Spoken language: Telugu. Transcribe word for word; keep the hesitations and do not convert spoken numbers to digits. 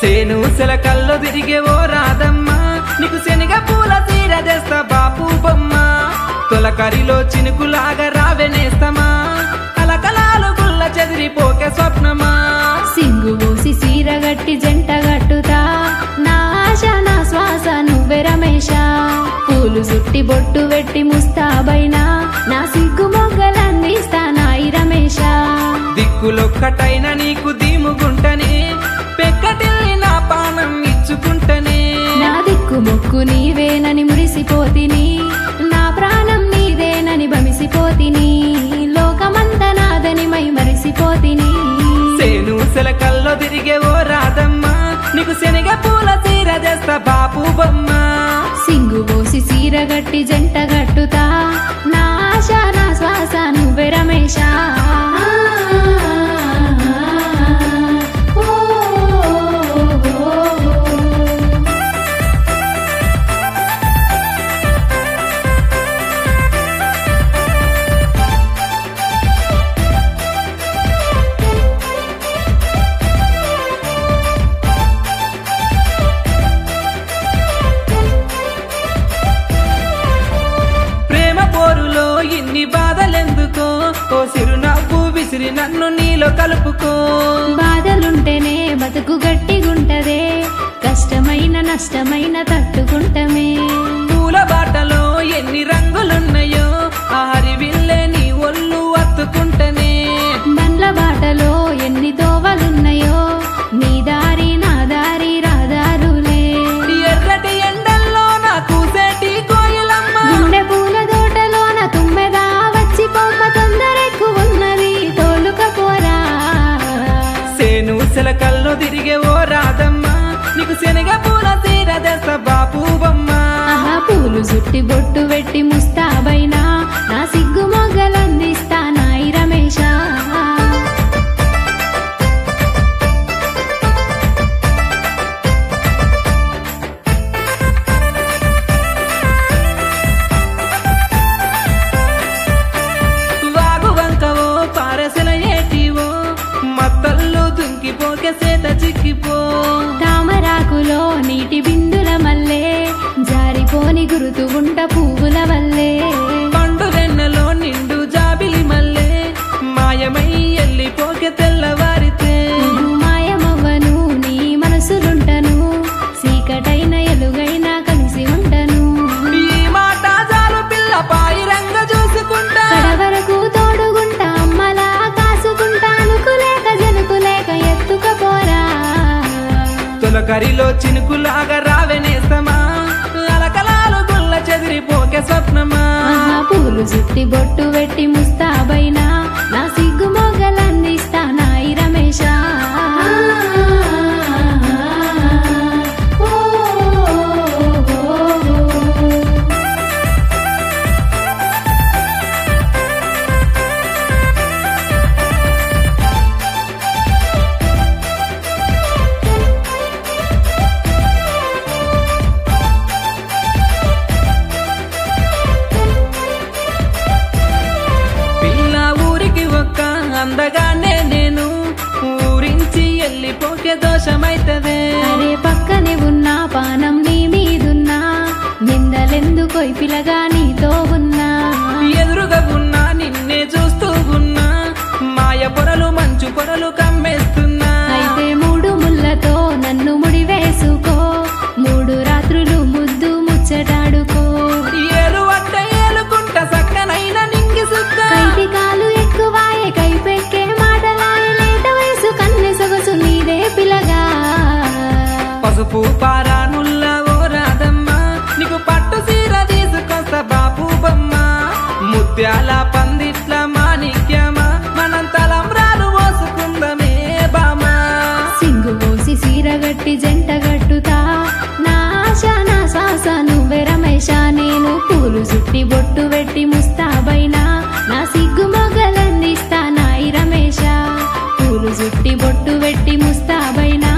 సేను సెలకల్లో తిరిగే ఓ రాధమ్మ నీకు శనగ పూల తీర తెస్తా బాపు బొమ్మ తొలకరిలో చినుకులాగా రావెనేస్తమా కలకలాలు గుల్ల చెదిరిపోకే స్వప్నమా సింగు పోసి సీరగట్టి జంట గట్టుతా నా ఆశ నా శ్వాస నువ్వే రమేష పూలు సుట్టి బొట్టు వెట్టి ముస్తాబైనా నా సిగ్గు మొగ్గలందిస్తా నాయి రమేష దిక్కులొక్కటైన నీకు దీముగుంటనే పెక్కటిల్లి నా పానం ఇచ్చుకుంటనే నా దిక్కు మొక్కు నీవేనని మురిసిపోతిని నా ప్రాణం నీదేనని భమిసిపోతిని లోకమంతా నాదని మై మరిసిపోతిని సేను సెలకల్లో తిరిగే ఓ రాధమ్మ నీకు శనగ పూల తీర తెస్తా బాపు బొమ్మ సింగు పోసి సీరగట్టి జంట గట్టుతా నా ఆశ నా శ్వాస నువ్వే రమేష ఇన్ని బాధలెందుకో ఓ సిరునవ్వు విసిరి నన్ను నీలో కలుపుకో బాధలుంటేనే బతుకు గట్టిగుంటదే కష్టమైన నష్టమైన తట్టుకుంటమే పూల బాటలో ఎన్ని రంగులున్నాయో ఆ హరివిల్లే నీ ఒళ్ళు అత్తుకుంటనే బండ్ల బాటలో ఎన్ని దోవలున్నాయో నీ దారి నా దారి రాదారులే ఎర్రటి ఎండల్లో నా కూసేటి కోయిలమ్మ గుండె పూల తోటలో నా తుమ్మెదా వచ్చి పొమ్మ తొందరెక్కువున్నది తోలుకపోరా సేను సెలకల్లో తిరిగే ఓ రాధమ్మ నీకు శనగ పూల తీర తెస్తా బాపు బొమ్మ ఆహా పూలు సుట్టి బొట్టు వెట్టి ముస్తాబైనా నా సిగ్గు మొగ్గలందిస్తా నాయి రమేష వాగు వంకవో పారసెల ఏటివో మత్తల్లో దుంకిపోకే సేత చిక్కిపో తామరాకులో నీటి బిందుల మల్లే జారిపోని గురుతు గుంట పువ్వుల వల్లే పండు వెన్నెలో నిండు జాబిలి మల్లే మాయమై ఎల్లిపోకే తెల్లవారితే మాయమవ్వను నీ మనసులుంటను సీకటైన ఎలుగైనా కలిసి ఉంటను ఈ మాట జాలు పిల్ల పాయిరంగ చూసుకుంటా కడవరకు తోడుగుంటా అమ్మలా కాసుకుంటా అనుకులేక జనుకులేక ఎత్తుకపోరా తొలకరిలో చినుకులాగా రావెనేస్తమా అలకలాలు గుల్ల చెదిరిపోకే స్వప్నమా ఆహా పూలు చుట్టి బొట్టు వెట్టి ముస్తాబైనా నా సిగ్గు మొగ్గలందిస్తా నాయి రమేష ఓ, ఓ, ఓ, ఓ. పిల్ల ఊరికి ఒక్క అందగానే నేను ఊరించి ఎల్లిపోకే దోషమైతదే అరే పక్కనే ఉన్నా పానం నీ మీదున్నా నిందలెందుకోయ్ పిలగా నీతో ఉన్నా ఎదురుగా ఉన్నా నిన్నే చూస్తూ ఉన్నా మాయ పొరలు మంచు పొరలు కమ్మేస్తున్నా అయితే మూడు ముళ్ళతో నన్ను ముడివేసుకో మూడు రాత్రులు ముద్దు ముచ్చటాడుకో ఏలు అట్ట ఏలుకుంట సక్కనైన నింగి సుక్క కైటి కాలు ఎక్కువాయే కైపెక్కే మాటలాయ లేత వయసు కన్నె సొగసు నీదే పిలగా పసుపు పారానుల్లా ఓ రాధమ్మ నీకు పట్టు సీర తీసుకొస్తా బాపు బొమ్మ ముత్యాల పందిట్ల మాణిక్యమా మనం తలంబ్రాలు పోసుకుందమే బామా సింగు పోసి సీరగట్టి జంట గట్టుతా నా ఆశ నా శ్వాస నువ్వే రమేష నేను పూలు సుట్టి బొట్టు వెట్టి ముస్తాబైనా నా సిగ్గు మొగ్గలందిస్తా నాయి రమేష పూలు సుట్టి బొట్టు వెట్టి ముస్తాబైనా